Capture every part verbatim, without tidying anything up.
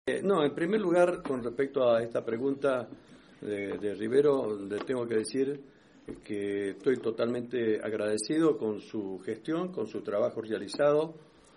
Eh, no, en primer lugar, con respecto a esta pregunta de, de Rivero, le tengo que decir que estoy totalmente agradecido con su gestión, con su trabajo realizado,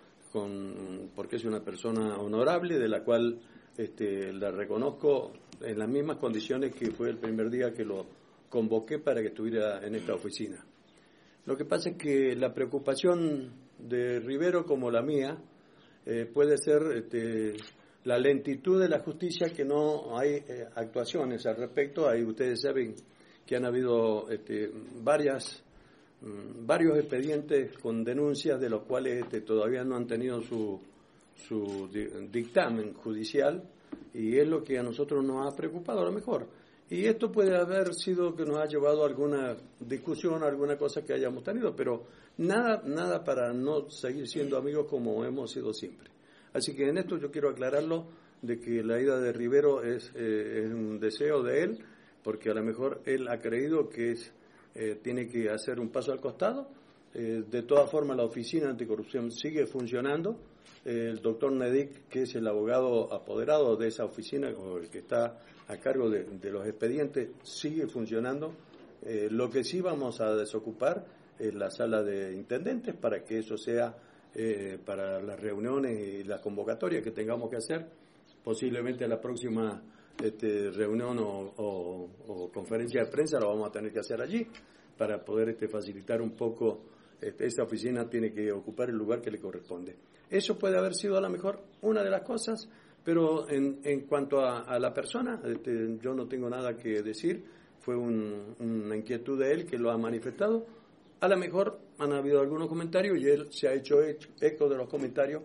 con, porque es una persona honorable, de la cual este, la reconozco en las mismas condiciones que fue el primer día que lo convoqué para que estuviera en esta oficina. Lo que pasa es que la preocupación de Rivero, como la mía, eh, puede ser este, la lentitud de la justicia, que no hay eh, actuaciones al respecto. Ahí ustedes saben que han habido este, varias, um, varios expedientes con denuncias, de los cuales este, todavía no han tenido su, su di dictamen judicial, y es lo que a nosotros nos ha preocupado a lo mejor. Y esto puede haber sido que nos ha llevado a alguna discusión, a alguna cosa que hayamos tenido, pero nada, nada para no seguir siendo amigos como hemos sido siempre. Así que en esto yo quiero aclararlo, de que la ida de Rivero es, eh, es un deseo de él, porque a lo mejor él ha creído que es, eh, tiene que hacer un paso al costado. Eh, de todas formas, la Oficina Anticorrupción sigue funcionando. Eh, el doctor Nedic, que es el abogado apoderado de esa oficina, o el que está a cargo de, de los expedientes, sigue funcionando. Eh, lo que sí vamos a desocupar es la sala de intendentes, para que eso sea eh, para las reuniones y las convocatorias que tengamos que hacer. Posiblemente la próxima este, reunión o, o, o conferencia de prensa la vamos a tener que hacer allí, para poder este, facilitar un poco. Este, esa oficina tiene que ocupar el lugar que le corresponde. Eso puede haber sido a lo mejor una de las cosas, pero en, en cuanto a, a la persona, este, yo no tengo nada que decir. Fue un, una inquietud de él que lo ha manifestado. A lo mejor han habido algunos comentarios y él se ha hecho eco de los comentarios,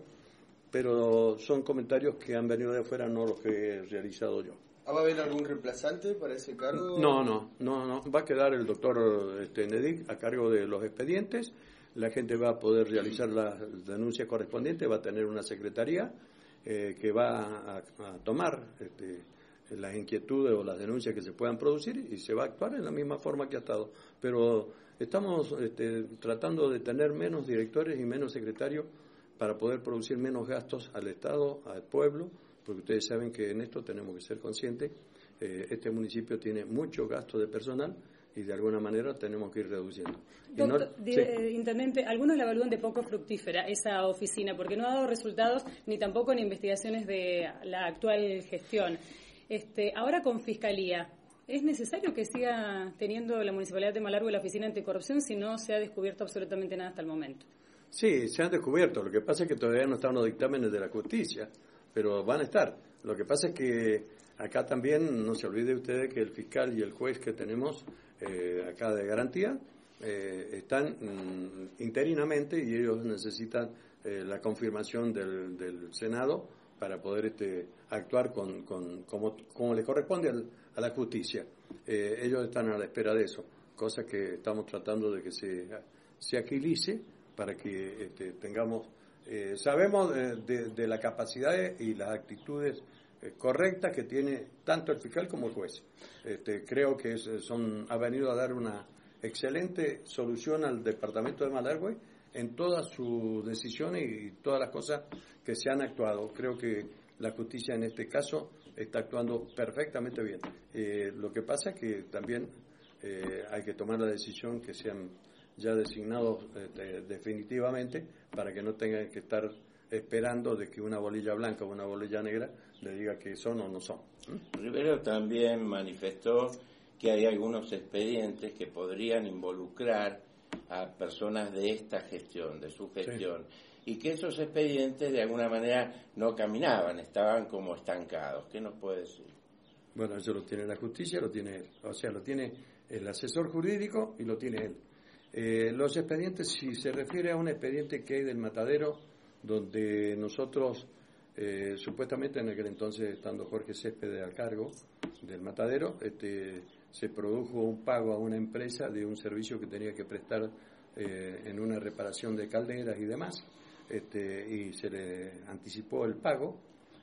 pero son comentarios que han venido de afuera, no los que he realizado yo. ¿Va a haber algún reemplazante para ese cargo? No, no, no, no. Va a quedar el doctor este, Nedic a cargo de los expedientes. La gente va a poder realizar las denuncias correspondientes, va a tener una secretaría eh, que va a, a tomar este, las inquietudes o las denuncias que se puedan producir, y se va a actuar en la misma forma que ha estado. Pero estamos este, tratando de tener menos directores y menos secretarios para poder producir menos gastos al Estado, al pueblo, porque ustedes saben que en esto tenemos que ser conscientes. Eh, este municipio tiene mucho gasto de personal y de alguna manera tenemos que ir reduciendo. Doctor, no, de, sí. eh, Intendente, algunos la evalúan de poco fructífera esa oficina, porque no ha dado resultados ni tampoco en investigaciones de la actual gestión. Este, ahora con Fiscalía, ¿es necesario que siga teniendo la Municipalidad de Malargüe la Oficina Anticorrupción si no se ha descubierto absolutamente nada hasta el momento? Sí, se han descubierto. Lo que pasa es que todavía no están los dictámenes de la justicia, pero van a estar. Lo que pasa es que acá también, no se olvide ustedes que el fiscal y el juez que tenemos eh, acá de garantía eh, están mm, interinamente, y ellos necesitan eh, la confirmación del, del Senado para poder este, actuar con, con, como, como les corresponde al, a la justicia. Eh, ellos están a la espera de eso, cosa que estamos tratando de que se, se agilice para que este, tengamos... Eh, sabemos de, de, de la capacidad y las actitudes eh, correctas que tiene tanto el fiscal como el juez. Este, creo que es, son, ha venido a dar una excelente solución al departamento de Malargüe en todas sus decisiones y todas las cosas que se han actuado. Creo que la justicia en este caso está actuando perfectamente bien. Eh, lo que pasa es que también eh, hay que tomar la decisión que sean ya designados este, definitivamente, para que no tengan que estar esperando de que una bolilla blanca o una bolilla negra le diga que son o no son. ¿Mm? Rivero también manifestó que hay algunos expedientes que podrían involucrar a personas de esta gestión, de su gestión, sí, y que esos expedientes de alguna manera no caminaban, estaban como estancados. ¿Qué nos puede decir? Bueno, eso lo tiene la justicia, lo tiene él. O sea, lo tiene el asesor jurídico y lo tiene él. Eh, los expedientes, si se refiere a un expediente que hay del Matadero, donde nosotros, eh, supuestamente en aquel entonces, estando Jorge Céspedes a cargo del Matadero, este, se produjo un pago a una empresa de un servicio que tenía que prestar eh, en una reparación de calderas y demás, este, y se le anticipó el pago,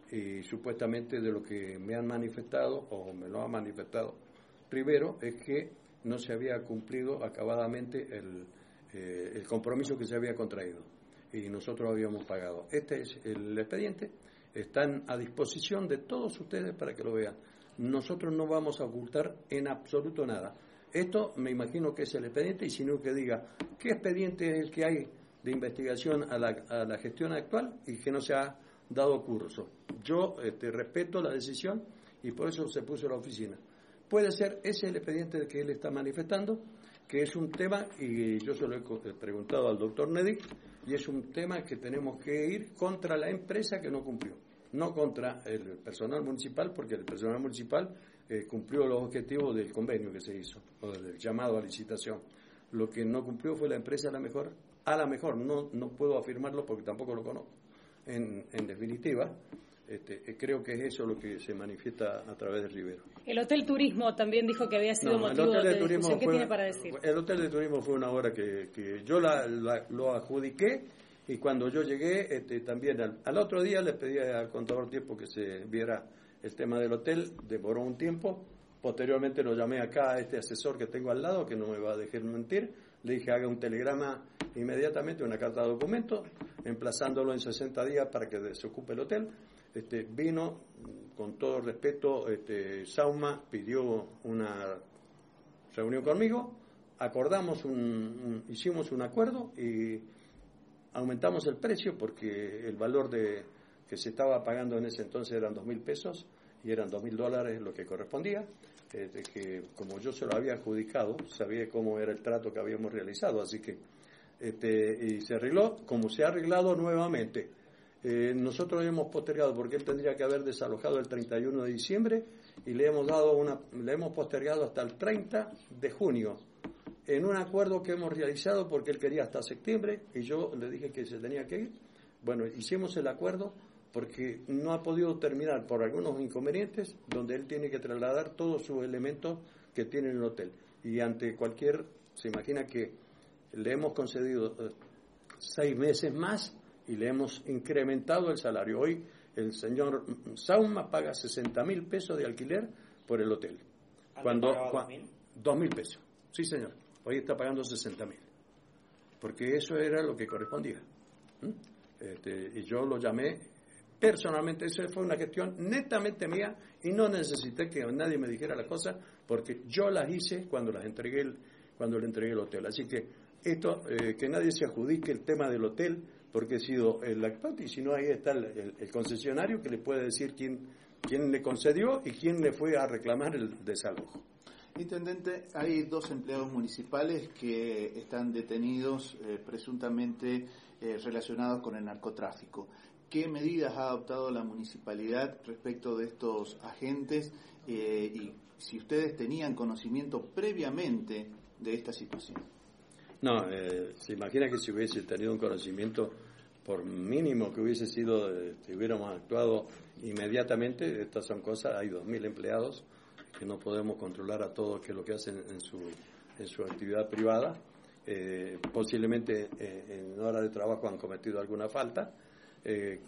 y supuestamente de lo que me han manifestado, o me lo ha manifestado Rivero, es que no se había cumplido acabadamente el, eh, el compromiso que se había contraído, y nosotros habíamos pagado. Este es el expediente. están a disposición de todos ustedes para que lo vean. Nosotros no vamos a ocultar en absoluto nada. Esto me imagino que es el expediente, y si no, que diga qué expediente es el que hay de investigación a la, a la gestión actual y que no se ha dado curso. Yo este, respeto la decisión y por eso se puso la oficina. Puede ser ese el expediente que él está manifestando, que es un tema, y yo se lo he preguntado al doctor Nedic, y es un tema que tenemos que ir contra la empresa que no cumplió, no contra el personal municipal, porque el personal municipal eh, cumplió los objetivos del convenio que se hizo, o del llamado a licitación. Lo que no cumplió fue la empresa a la mejor, a la mejor, no, no puedo afirmarlo porque tampoco lo conozco. En, en definitiva, este, creo que es eso lo que se manifiesta a través de Rivero. El Hotel Turismo también dijo que había sido no, motivo de, de discusión. ¿Qué fue, tiene para decir? El Hotel de Turismo fue una obra que, que yo la, la, lo adjudiqué, y cuando yo llegué, este, también al, al otro día le pedí al contador tiempo que se viera el tema del hotel, demoró un tiempo, posteriormente lo llamé acá a este asesor que tengo al lado, que no me va a dejar mentir, le dije haga un telegrama inmediatamente, una carta de documento, emplazándolo en sesenta días para que se ocupe el hotel. Este, vino, con todo respeto, este, Sauma pidió una reunión conmigo, acordamos, un, un, hicimos un acuerdo y aumentamos el precio porque el valor de que se estaba pagando en ese entonces eran dos mil pesos y eran dos mil dólares lo que correspondía, eh, de que como yo se lo había adjudicado, sabía cómo era el trato que habíamos realizado, así que este, y se arregló como se ha arreglado nuevamente. Eh, nosotros hemos postergado porque él tendría que haber desalojado el treinta y uno de diciembre y le hemos dado una, le hemos postergado hasta el treinta de junio en un acuerdo que hemos realizado porque él quería hasta septiembre y yo le dije que se tenía que ir. Bueno, hicimos el acuerdo porque no ha podido terminar por algunos inconvenientes donde él tiene que trasladar todos sus elementos que tiene en el hotel, y ante cualquier, se imagina que le hemos concedido eh, seis meses más y le hemos incrementado el salario. Hoy el señor Sauma paga sesenta mil pesos de alquiler por el hotel. Cuando dos mil pesos, sí señor, hoy está pagando sesenta mil, porque eso era lo que correspondía. ¿Mm? Este, y yo lo llamé personalmente, eso fue una gestión netamente mía y no necesité que nadie me dijera las cosas porque yo las hice cuando las entregué el, cuando le entregué el hotel. Así que esto, eh, que nadie se adjudique el tema del hotel porque he sido el actuante, y si no, ahí está el, el, el concesionario que le puede decir quién, quién le concedió y quién le fue a reclamar el desalojo. Intendente, hay dos empleados municipales que están detenidos eh, presuntamente eh, relacionados con el narcotráfico. ¿Qué medidas ha adoptado la municipalidad respecto de estos agentes eh, y si ustedes tenían conocimiento previamente de esta situación? No, eh, se imagina que si hubiese tenido un conocimiento, por mínimo que hubiese sido, eh, si hubiéramos actuado inmediatamente. Estas son cosas, hay dos mil empleados que no podemos controlar a todos qué es lo que hacen en su, en su actividad privada. Eh, posiblemente eh, en hora de trabajo han cometido alguna falta. Eh,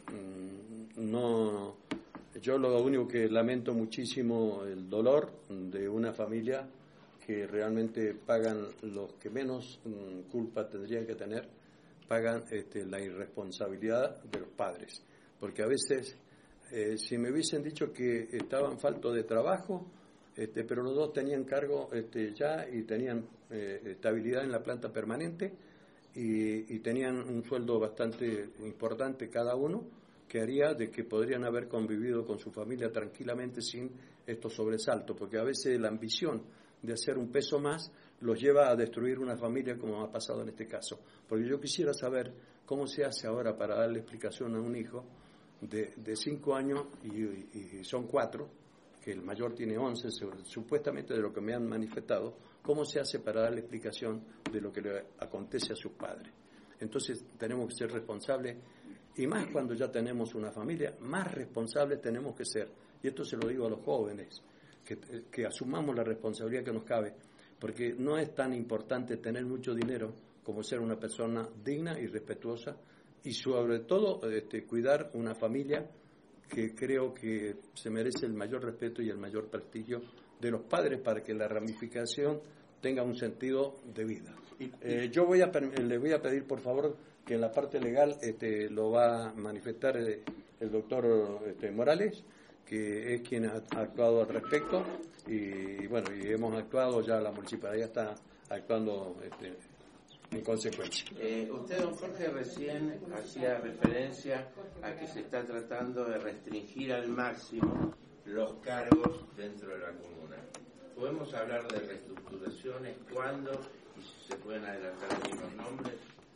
no, yo lo único que lamento muchísimo el dolor de una familia que realmente pagan los que menos um, culpa tendrían que tener, pagan este, la irresponsabilidad de los padres, porque a veces eh, si me hubiesen dicho que estaban faltos de trabajo, este, pero los dos tenían cargo este, ya y tenían eh, estabilidad en la planta permanente y, y tenían un sueldo bastante importante cada uno, que haría de que podrían haber convivido con su familia tranquilamente sin estos sobresaltos, porque a veces la ambición de hacer un peso más los lleva a destruir una familia, como ha pasado en este caso. Porque yo quisiera saber cómo se hace ahora para darle explicación a un hijo de, de cinco años y, y, y son cuatro, que el mayor tiene once, supuestamente de lo que me han manifestado, cómo se hace para darle explicación de lo que le acontece a sus padres. Entonces tenemos que ser responsables, y más cuando ya tenemos una familia, más responsables tenemos que ser. Y esto se lo digo a los jóvenes, que, que asumamos la responsabilidad que nos cabe, porque no es tan importante tener mucho dinero como ser una persona digna y respetuosa, y sobre todo este, cuidar una familia que creo que se merece el mayor respeto y el mayor prestigio de los padres para que la ramificación tenga un sentido de vida. Eh, yo voy a le voy a pedir por favor que en la parte legal este, lo va a manifestar eh, el doctor este, Morales, que es quien ha actuado al respecto, y bueno, y hemos actuado, ya la municipalidad está actuando este, en consecuencia. Eh, usted, don Jorge, recién hacía referencia a que se está tratando de restringir al máximo los cargos dentro de la comuna. ¿Podemos hablar de reestructuraciones? ¿Cuándo? ¿Y si se pueden adelantar algunos nombres?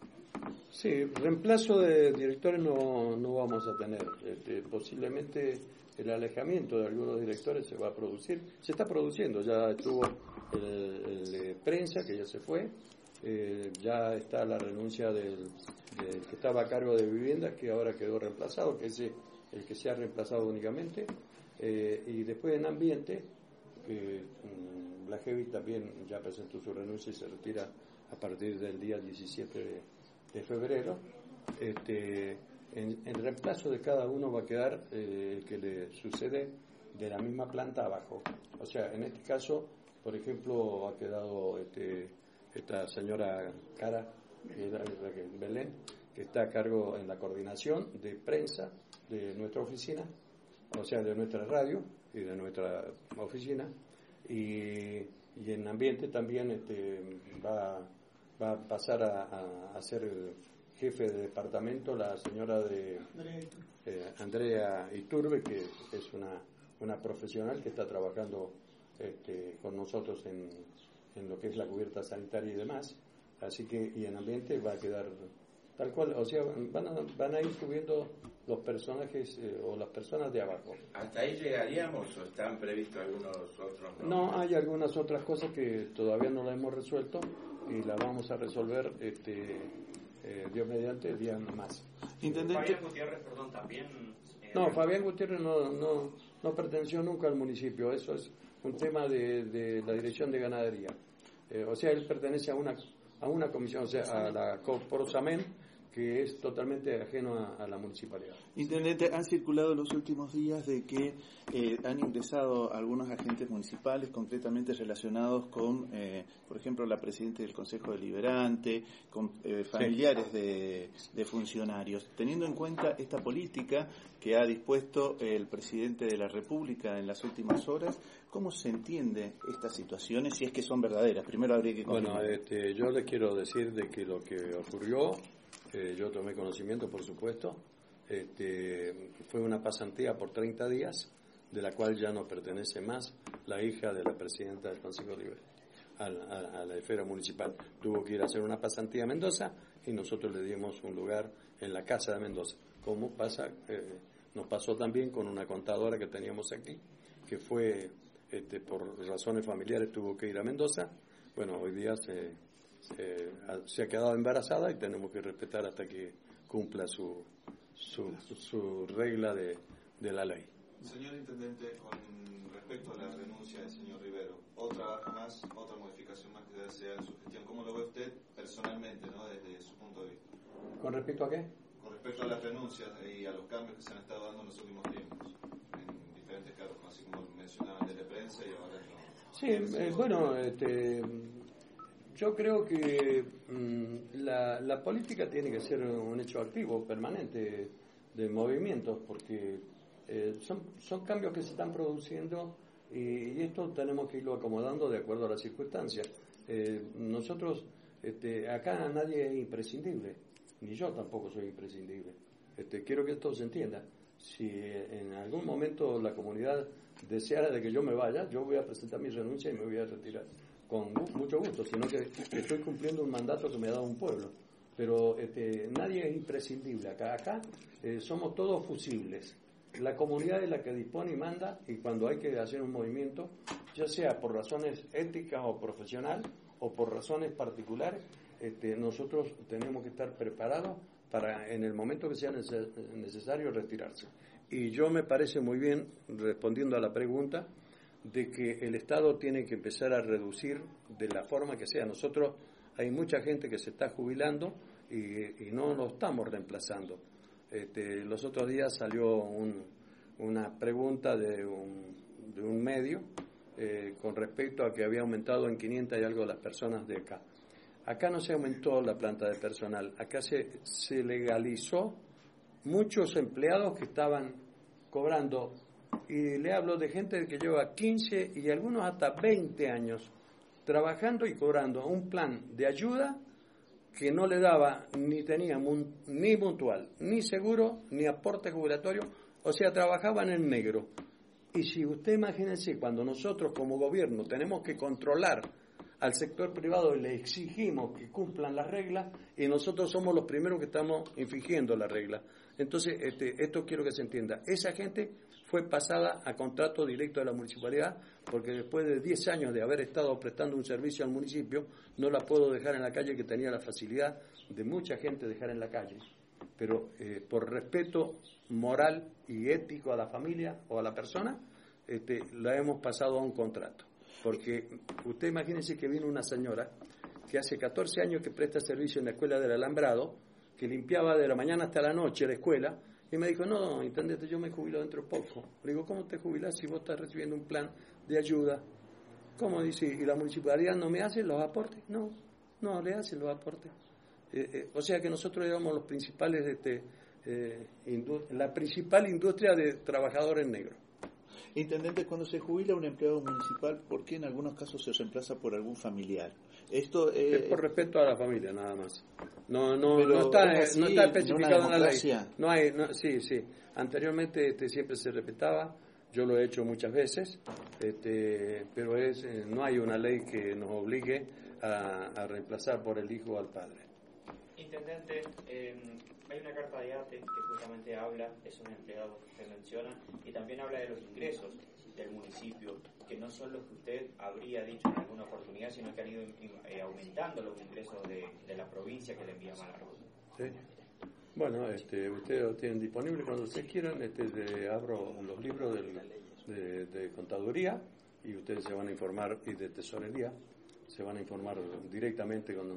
Sí, reemplazo de directores no, no vamos a tener. Este, posiblemente el alejamiento de algunos directores se va a producir. Se está produciendo, ya estuvo el, el de prensa, que ya se fue. Eh, ya está la renuncia del, del que estaba a cargo de viviendas, que ahora quedó reemplazado, que es el que se ha reemplazado únicamente. Eh, y después en ambiente, eh, Blajevi también ya presentó su renuncia y se retira a partir del día diecisiete de, de febrero. Este, en, en reemplazo de cada uno va a quedar eh, el que le sucede de la misma planta abajo. O sea, en este caso, por ejemplo, ha quedado este, esta señora Cara, que era Belén, que está a cargo en la coordinación de prensa de nuestra oficina, o sea, de nuestra radio y de nuestra oficina, y, y en ambiente también este, va, va a pasar a, a, a ser jefe de departamento la señora de eh, Andrea Iturbe, que es una, una profesional que está trabajando este, con nosotros en, en lo que es la cubierta sanitaria y demás, así que, y en ambiente va a quedar tal cual, o sea, van a, van a ir subiendo los personajes eh, o las personas de abajo. ¿Hasta ahí llegaríamos o están previstos algunos otros nombres? No, hay algunas otras cosas que todavía no las hemos resuelto y las vamos a resolver, este, eh, Dios mediante, el día más. Intendente Fabián Gutiérrez, perdón, también... Eh, no, Fabián Gutiérrez no, no, no perteneció nunca al municipio, eso es un tema de, de la Dirección de Ganadería. Eh, o sea, él pertenece a una, a una comisión, o sea, a la Prosamen, que es totalmente ajeno a, a la municipalidad. Intendente, han circulado en los últimos días de que eh, han ingresado algunos agentes municipales, concretamente relacionados con, eh, por ejemplo, la presidenta del Consejo Deliberante, con eh, familiares sí. de, de funcionarios. Teniendo en cuenta esta política que ha dispuesto el presidente de la República en las últimas horas, ¿cómo se entiende estas situaciones si es que son verdaderas? Primero habría que confirmar. Bueno, este, yo les quiero decir de que lo que ocurrió, eh, yo tomé conocimiento, por supuesto, este, fue una pasantía por treinta días, de la cual ya no pertenece más la hija de la presidenta del Consejo Libre a, a, a la esfera municipal. Tuvo que ir a hacer una pasantía a Mendoza y nosotros le dimos un lugar en la casa de Mendoza. Como pasa, eh, nos pasó también con una contadora que teníamos aquí, que fue, este, por razones familiares, tuvo que ir a Mendoza. Bueno, hoy día se, se, se ha quedado embarazada y tenemos que respetar hasta que cumpla su, su, su, su regla de, de la ley. Señor Intendente, con respecto a la renuncia del señor Rivero, otra más, otra modificación más que desea en su gestión, ¿cómo lo ve usted personalmente, ¿no? Desde su punto de vista? ¿Con respecto a qué? Con respecto a las renuncias y a los cambios que se han estado dando en los últimos tiempos, en diferentes cargos, así como mencionaban de la prensa y ahora no. Sí, eh, bueno, este, yo creo que mmm, la, la política tiene que ser un hecho activo, permanente, de movimientos, porque eh, son, son cambios que se están produciendo y, y esto tenemos que irlo acomodando de acuerdo a las circunstancias. Eh, nosotros, este, acá nadie es imprescindible, ni yo tampoco soy imprescindible. Este, quiero que esto se entienda. Si en algún momento la comunidad deseara de que yo me vaya, yo voy a presentar mi renuncia y me voy a retirar con mucho gusto, sino que estoy cumpliendo un mandato que me ha dado un pueblo. Pero este, nadie es imprescindible. Acá, acá eh, somos todos fusibles. La comunidad es la que dispone y manda, y cuando hay que hacer un movimiento, ya sea por razones éticas o profesionales o por razones particulares, este, nosotros tenemos que estar preparados para en el momento que sea necesario retirarse. Y yo me parece muy bien, respondiendo a la pregunta, de que el Estado tiene que empezar a reducir de la forma que sea. Nosotros, hay mucha gente que se está jubilando y, y no lo estamos reemplazando. Este, los otros días salió un, una pregunta de un, de un medio eh, con respecto a que había aumentado en quinientas y algo las personas de acá. Acá no se aumentó la planta de personal, acá se, se legalizó muchos empleados que estaban cobrando, y le hablo de gente que lleva quince y algunos hasta veinte años trabajando y cobrando un plan de ayuda que no le daba, ni tenía mun, ni mutual, ni seguro, ni aporte jubilatorio, o sea, trabajaban en negro. Y si usted imagínese, cuando nosotros como gobierno tenemos que controlar al sector privado y le exigimos que cumplan las reglas, y nosotros somos los primeros que estamos infringiendo las reglas. Entonces, este, esto quiero que se entienda. Esa gente fue pasada a contrato directo de la municipalidad, porque después de diez años de haber estado prestando un servicio al municipio, no la puedo dejar en la calle, que tenía la facilidad de mucha gente dejar en la calle. Pero eh, por respeto moral y ético a la familia o a la persona, este, la hemos pasado a un contrato. Porque usted imagínese que vino una señora que hace catorce años que presta servicio en la escuela del Alambrado, que limpiaba de la mañana hasta la noche la escuela, y me dijo, no, intendente, yo me jubilo dentro de poco. Le digo, ¿cómo te jubilas si vos estás recibiendo un plan de ayuda? ¿Cómo dice? ¿Y la municipalidad no me hace los aportes? No, no le hacen los aportes. Eh, eh, o sea que nosotros éramos los principales, este, eh, indu- la principal industria de trabajadores negros. Intendente, cuando se jubila un empleado municipal, ¿por qué en algunos casos se reemplaza por algún familiar? Esto eh, es por respeto a la familia, nada más. No, no, Pero no está, así, no está especificado en la ley. democracia. No hay, no, sí, sí. Anteriormente este, siempre se respetaba. Yo lo he hecho muchas veces, este, pero es, eh, no hay una ley que nos obligue a, a reemplazar por el hijo al padre. Intendente, eh, hay una carta de ATE que justamente habla de esos empleados que usted menciona y también habla de los ingresos del municipio, que no son los que usted habría dicho en alguna oportunidad, sino que han ido eh, aumentando los ingresos de, de la provincia que le envía Malargüe. Sí. Bueno, este, ustedes lo tienen disponible cuando ustedes quieran. Este, de, abro los libros del, de, de contaduría y ustedes se van a informar, y de tesorería, se van a informar directamente con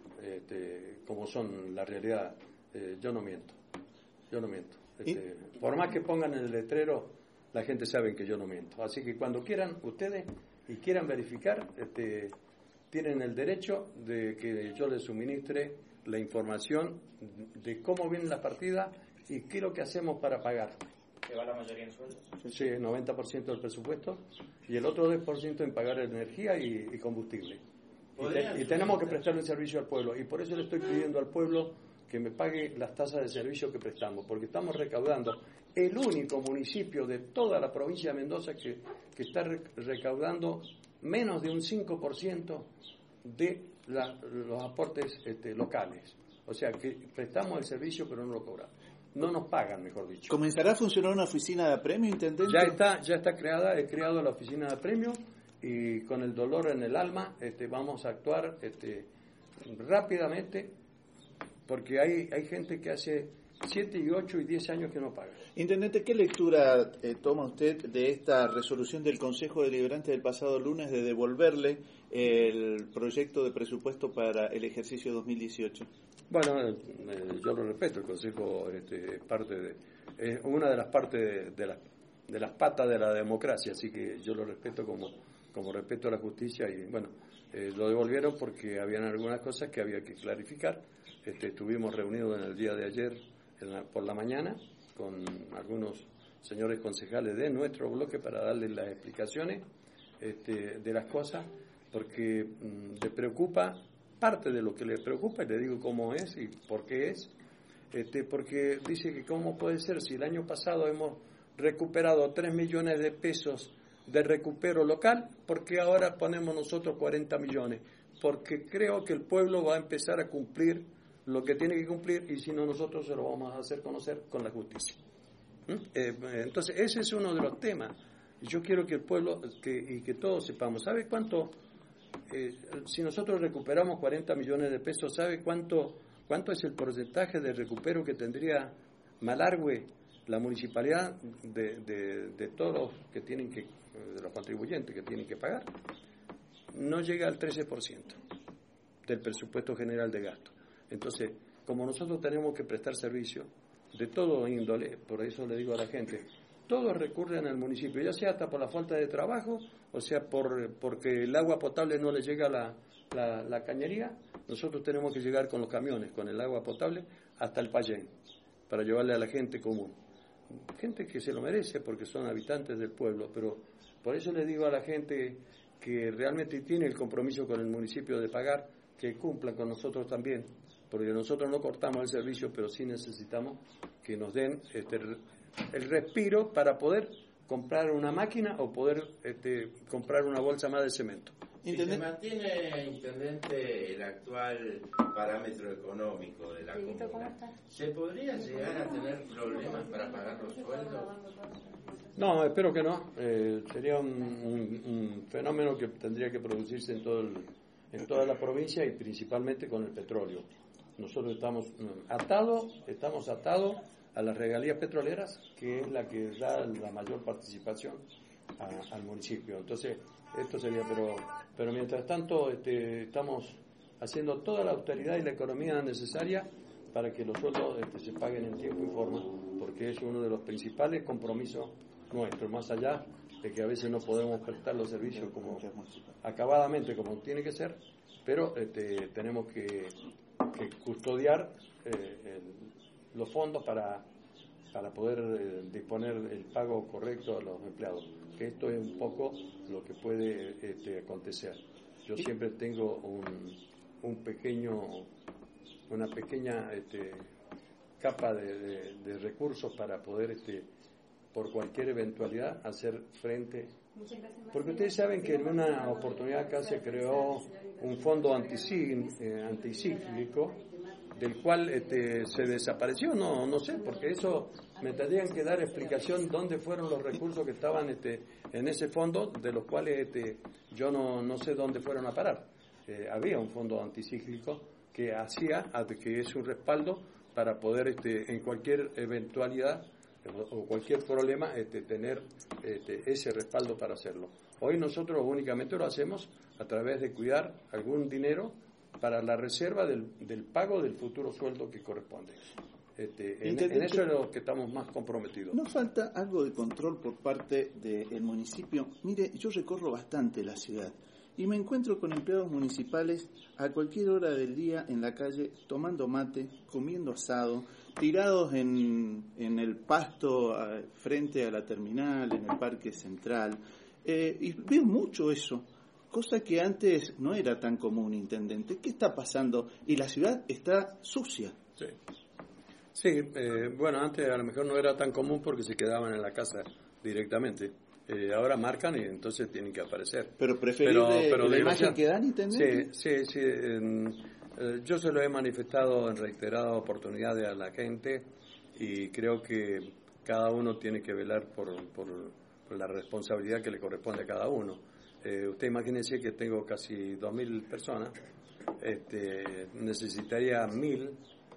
este, cómo son la realidad. Eh, yo no miento, yo no miento. Este, por más que pongan en el letrero, la gente sabe que yo no miento. Así que cuando quieran ustedes y quieran verificar, este, tienen el derecho de que yo les suministre la información de cómo vienen las partidas y qué es lo que hacemos para pagar. ¿Se va la mayoría en sueldos? Sí, noventa por ciento del presupuesto y el otro diez por ciento en pagar energía y, y combustible. Y, te, y tenemos que prestarle un servicio al pueblo, y por eso le estoy pidiendo al pueblo que me pague las tasas de servicio que prestamos, porque estamos recaudando, el único municipio de toda la provincia de Mendoza que, que está recaudando menos de un cinco por ciento de la, los aportes este, locales. O sea que prestamos el servicio pero no lo cobramos. No nos pagan, mejor dicho. ¿Comenzará a funcionar una oficina de apremio, intendente? Ya está, ya está creada, he creado la oficina de apremio, y con el dolor en el alma este, vamos a actuar este, rápidamente, porque hay, hay gente que hace siete y ocho y diez años que no paga. Intendente, ¿qué lectura eh, toma usted de esta resolución del Consejo Deliberante del pasado lunes de devolverle el proyecto de presupuesto para el ejercicio dos mil dieciocho? Bueno, eh, yo lo respeto, el Consejo este, parte de, es una de las partes de, de, la, de las patas de la democracia, así que yo lo respeto como, como respeto a la justicia, y bueno, eh, lo devolvieron porque habían algunas cosas que había que clarificar. Este, estuvimos reunidos en el día de ayer en la, por la mañana con algunos señores concejales de nuestro bloque para darles las explicaciones este, de las cosas, porque mmm, le preocupa, parte de lo que le preocupa, y le digo cómo es y por qué es, este, porque dice que cómo puede ser si el año pasado hemos recuperado tres millones de pesos de recupero local, porque ahora ponemos nosotros cuarenta millones, porque creo que el pueblo va a empezar a cumplir lo que tiene que cumplir, y si no, nosotros se lo vamos a hacer conocer con la justicia. ¿Mm? Eh, entonces, ese es uno de los temas. Yo quiero que el pueblo que, y que todos sepamos, ¿sabe cuánto? Eh, si nosotros recuperamos cuarenta millones de pesos, ¿sabe cuánto, cuánto es el porcentaje de recupero que tendría Malargüe, la municipalidad, de, de, de todos los que tienen que, de los contribuyentes que tienen que pagar? No llega al trece por ciento del presupuesto general de gasto. Entonces, como nosotros tenemos que prestar servicio de todo índole, por eso le digo a la gente, todos recurren al municipio, ya sea hasta por la falta de trabajo, o sea por porque el agua potable no le llega a la, la, la cañería, nosotros tenemos que llegar con los camiones, con el agua potable, hasta el Payén. para llevarle a la gente común. Gente que se lo merece porque son habitantes del pueblo, pero por eso le digo a la gente que realmente tiene el compromiso con el municipio de pagar, que cumplan con nosotros también, porque nosotros no cortamos el servicio, pero sí necesitamos que nos den este, el respiro para poder comprar una máquina o poder este, comprar una bolsa más de cemento. Si se mantiene, intendente, el actual parámetro económico de la comuna, ¿se podría llegar a tener problemas para pagar los sueldos? No, espero que no. Eh, sería un, un, un fenómeno que tendría que producirse en, todo el, en toda la provincia y principalmente con el petróleo. Nosotros estamos atados, estamos atados a las regalías petroleras, que es la que da la mayor participación a, al municipio. Entonces, esto sería, pero pero mientras tanto este, estamos haciendo toda la austeridad y la economía necesaria para que los sueldos este, se paguen en tiempo y forma, porque es uno de los principales compromisos nuestros, más allá de que a veces no podemos prestar los servicios como acabadamente como tiene que ser, pero este, tenemos que, que custodiar eh, el, los fondos para para poder eh, disponer el pago correcto a los empleados, que esto es un poco lo que puede este, acontecer. Yo siempre tengo un, un pequeño, una pequeña este, capa de, de, de recursos para poder, este, por cualquier eventualidad, hacer frente. Porque ustedes saben que en una oportunidad acá se creó un fondo anticíclico, eh, anticíclico del cual este, se desapareció, no no sé, porque eso me tendrían que dar explicación dónde fueron los recursos que estaban este, en ese fondo, de los cuales este, yo no, no sé dónde fueron a parar. Eh, había un fondo anticíclico que hacía, que es un respaldo para poder este, en cualquier eventualidad o cualquier problema este, tener este, ese respaldo para hacerlo. Hoy nosotros únicamente lo hacemos a través de cuidar algún dinero para la reserva del, del pago del futuro sueldo que corresponde. Este, en, en eso es lo que estamos más comprometidos. ¿No falta algo de control por parte del municipio? Mire, yo recorro bastante la ciudad y me encuentro con empleados municipales a cualquier hora del día en la calle tomando mate, comiendo asado, tirados en, en el pasto a, frente a la terminal, en el Parque Central. Eh, y veo mucho eso. Cosa que antes no era tan común, intendente. ¿Qué está pasando? Y la ciudad está sucia. Sí, sí eh, bueno, antes a lo mejor no era tan común porque se quedaban en la casa directamente. Eh, ahora marcan y entonces tienen que aparecer. Pero preferible pero, pero la imagen que dan, intendente. Sí, sí, sí. Eh, eh, yo se lo he manifestado en reiteradas oportunidades a la gente y creo que cada uno tiene que velar por, por, por la responsabilidad que le corresponde a cada uno. Eh, usted imagínese que tengo casi dos mil personas, este, necesitaría mil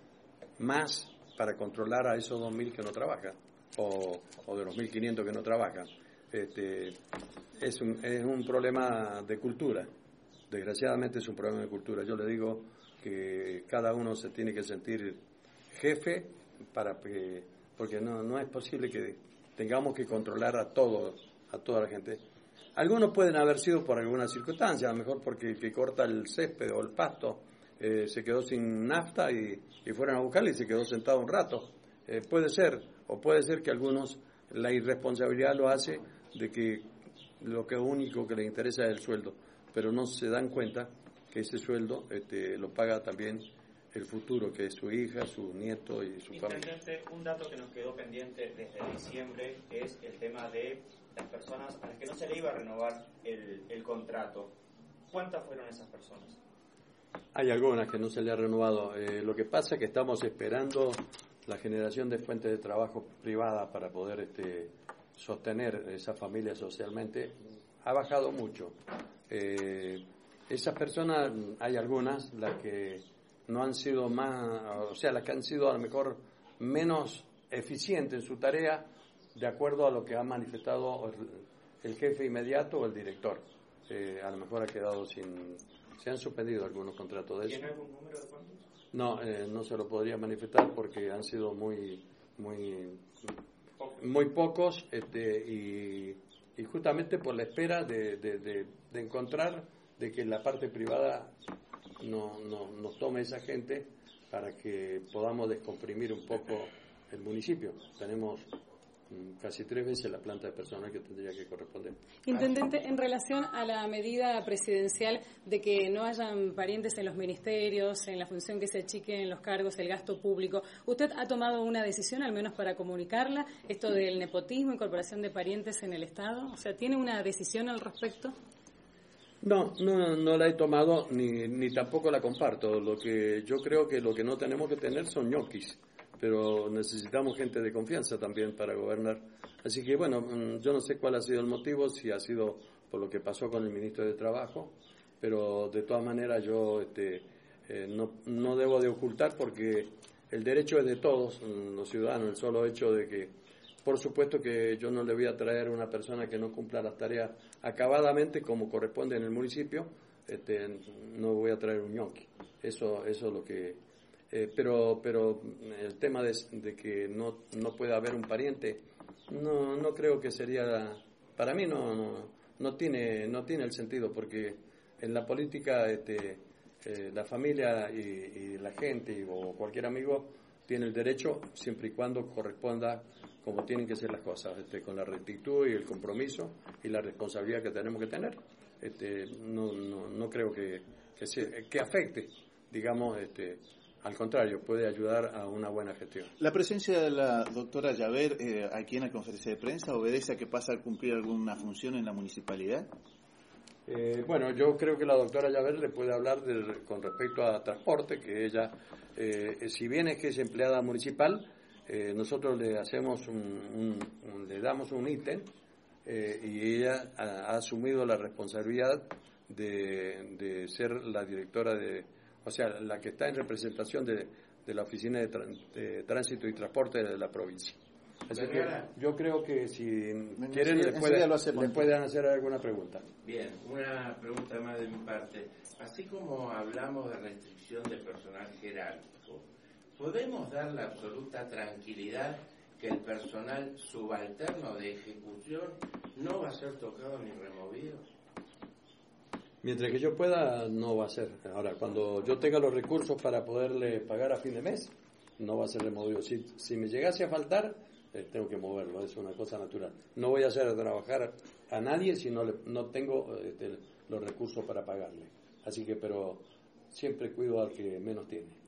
más para controlar a esos dos mil que no trabajan, o, o de los mil quinientos que no trabajan. Este, es, un, es un problema de cultura, desgraciadamente es un problema de cultura. Yo le digo que cada uno se tiene que sentir jefe, para que, porque no, no es posible que tengamos que controlar a todo, a toda la gente. Algunos pueden haber sido por alguna circunstancia, a lo mejor porque el que corta el césped o el pasto eh, se quedó sin nafta y, y fueron a buscarle y se quedó sentado un rato. Eh, puede ser, o puede ser que algunos la irresponsabilidad lo hace de que lo que único que les interesa es el sueldo, pero no se dan cuenta que ese sueldo este, lo paga también el futuro, que es su hija, su nieto y su familia. Un dato que nos quedó pendiente desde diciembre es el tema de las personas a las que no se le iba a renovar el, el contrato. ¿Cuántas fueron esas personas? Hay algunas que no se le ha renovado. Eh, lo que pasa es que estamos esperando la generación de fuentes de trabajo privadas para poder este, sostener esa familia socialmente. Ha bajado mucho. Eh, esas personas, hay algunas, las que no han sido más, o sea, las que han sido a lo mejor menos eficientes en su tarea, de acuerdo a lo que ha manifestado el, el jefe inmediato o el director. Eh, a lo mejor ha quedado sin... Se han suspendido algunos contratos de eso. ¿Tiene algún número de cuántos? No, eh, no se lo podría manifestar porque han sido muy muy muy pocos este, y, y justamente por la espera de, de, de, de encontrar de que la parte privada no, no nos tome esa gente para que podamos descomprimir un poco el municipio. Tenemos casi tres veces la planta de personal que tendría que corresponder. Intendente, en relación a la medida presidencial de que no hayan parientes en los ministerios, en la función que se achiquen los cargos, el gasto público, ¿usted ha tomado una decisión, al menos para comunicarla, esto del nepotismo, incorporación de parientes en el Estado? O sea, ¿tiene una decisión al respecto? No, no, no la he tomado ni, ni tampoco la comparto. Lo que yo creo que lo que no tenemos que tener son ñoquis, pero necesitamos gente de confianza también para gobernar. Así que bueno, yo no sé cuál ha sido el motivo, si ha sido por lo que pasó con el ministro de Trabajo, pero de todas maneras yo este, eh, no, no debo de ocultar, porque el derecho es de todos los ciudadanos. El solo hecho de que, por supuesto que yo no le voy a traer a una persona que no cumpla las tareas acabadamente como corresponde en el municipio, este, no voy a traer un ñoqui. Eso, eso es lo que... Eh, pero pero el tema de, de que no no pueda haber un pariente, no no creo que sería, para mí no no, no tiene no tiene el sentido, porque en la política este eh, la familia y, y la gente y, o cualquier amigo tiene el derecho, siempre y cuando corresponda como tienen que ser las cosas, este, con la rectitud y el compromiso y la responsabilidad que tenemos que tener. Este, no no no creo que que, se, que afecte, digamos, este al contrario, puede ayudar a una buena gestión. ¿La presencia de la doctora Yaver eh, aquí en la conferencia de prensa obedece a que pasa a cumplir alguna función en la municipalidad? Eh, bueno, yo creo que la doctora Yaver le puede hablar de, con respecto a transporte, que ella, eh, si bien es que es empleada municipal, eh, nosotros le hacemos un, un, un, le damos un ítem eh, y ella ha, ha asumido la responsabilidad de, de ser la directora de... O sea, la que está en representación de, de la Oficina de, Tr- de Tránsito y Transporte de la provincia. Así que yo creo que si Venga, quieren sí, le, puede, lo hacemos. le pueden hacer alguna pregunta. Bien, una pregunta más de mi parte. Así como hablamos de restricción de personal jerárquico, ¿podemos dar la absoluta tranquilidad que el personal subalterno de ejecución no va a ser tocado ni removido? Mientras que yo pueda, no va a ser. Ahora, cuando yo tenga los recursos para poderle pagar a fin de mes, no va a ser removido. Si, si me llegase a faltar, eh, tengo que moverlo, es una cosa natural. No voy a hacer trabajar a nadie si no, le, no tengo este, los recursos para pagarle. Así que, pero siempre cuido al que menos tiene.